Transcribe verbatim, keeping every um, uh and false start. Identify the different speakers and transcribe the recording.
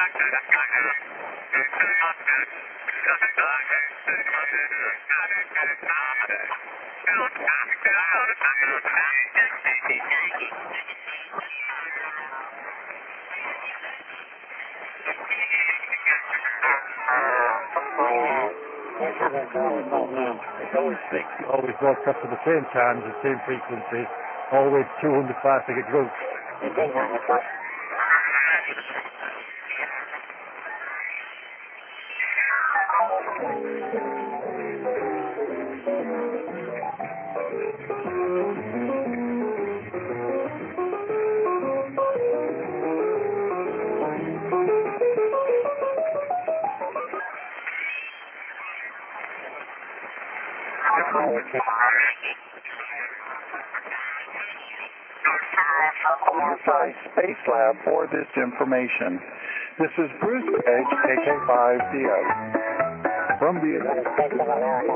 Speaker 1: It's always fixed, always broadcast at the same times, the same frequencies, always two hundred five gigahertz.
Speaker 2: Alongside Space Lab for this information. This is Bruce Page, K K five D S. From the United States of America.